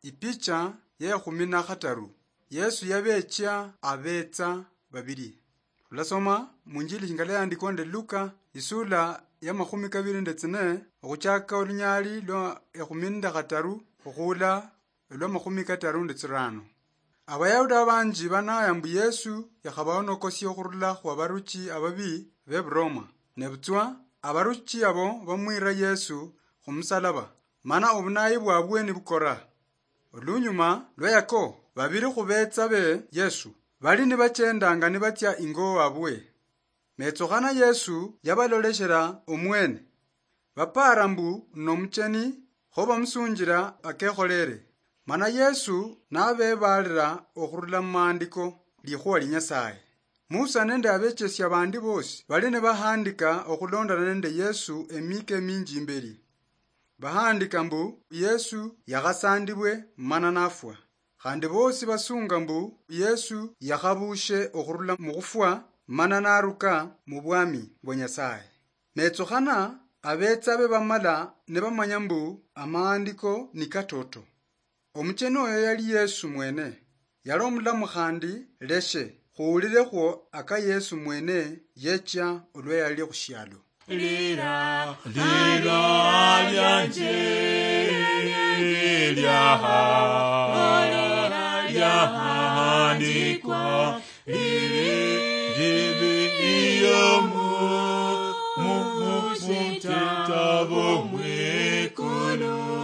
Ipicha ya 13. Yesu yabecha abetsa babiri. Ulasoma munjili hingale andikwa nde Luka isula ya 24 okuchaka olunyali lwa 13 okuhula lwa 35. Abayahudi abanji banayambu Yesu yakhabaonokosya okhurula khwa baruchi ababi be Roma. Nebutswa abaruchi abo bamwira Yesu khumusalaba. Mana obunayi bwabwe nibukora. Olunyuma lwayako babiri khubetsa be Yesu bali nibachendanga nibatya ingo wabwe. Metsokhana Yesu yabaloleshera omwene. Bapara mbu nomucheni khoba musunjira akekholere. Mana Yesu nabebalira okhurula mumandiko likhuwa li Nyasaye. Musa nende abechesya bandi bosi bali nebahandika okhulondana nende Yesu emika minji imberi. Bahandika mbu Yesu yakhasandibwe mana nafwa. Khandi bosi basunga mbu Yesu yakhabushe okhurula mukhufwa mana naruka mu bwami bwa Nyasaye. Metsokhana abetsa be bamala ne bamanya mbu amaandiko ni katoto. Omucheni oyo yali Yesu mwene. Yali omulamu khandi leshe khuwulilekho aka Yesu mwene yecha olwe yali khushyalo. Lira, lira, lyanje, lyahandikwa, libi iyo mu kitabo mwikulu.